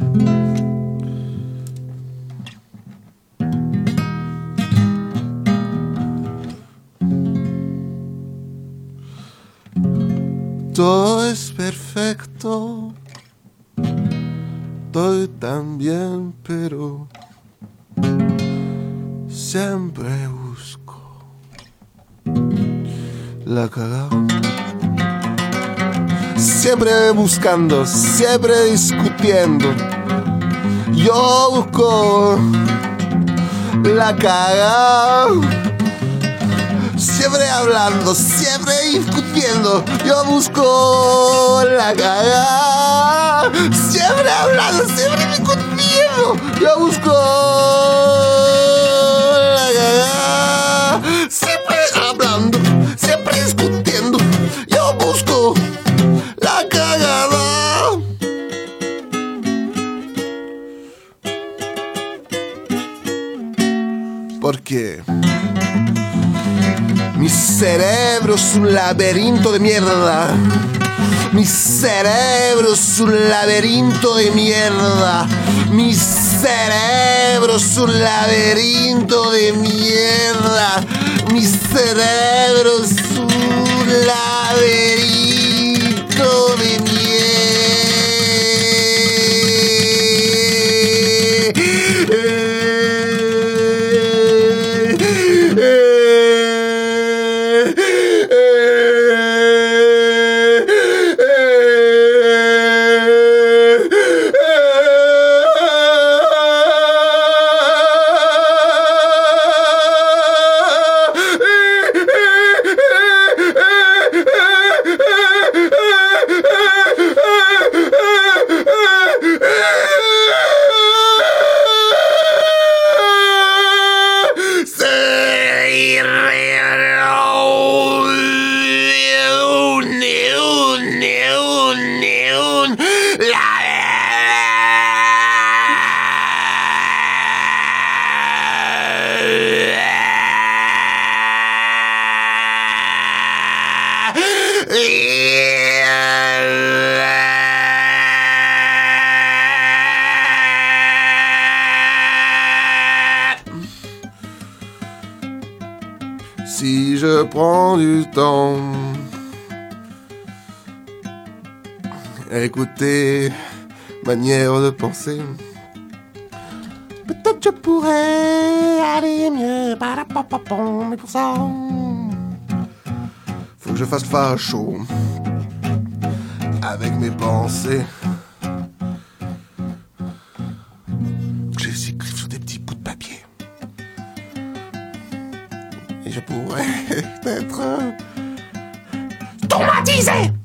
Todo es perfecto, todo tan bien, pero siempre busco la cagada. Siempre buscando, siempre discutiendo. Yo busco la cagada. Siempre hablando, siempre discutiendo. Yo busco la cagada. Siempre hablando, siempre discutiendo. Yo busco la cagada. Siempre hablando, siempre discutiendo. Yo busco la cagada. Porque mi cerebro es un laberinto de mierda. Mi cerebro es un laberinto de mierda. Mi cerebro es un laberinto de mierda. Mi cerebro es un laberinto de Si je prends du temps, écoutez manière de penser, peut-être je pourrais aller mieux, mais pour ça, faut que je fasse facho avec mes pensées. Que je les écrive sur des petits bouts de papier. Et je pourrais être traumatisé.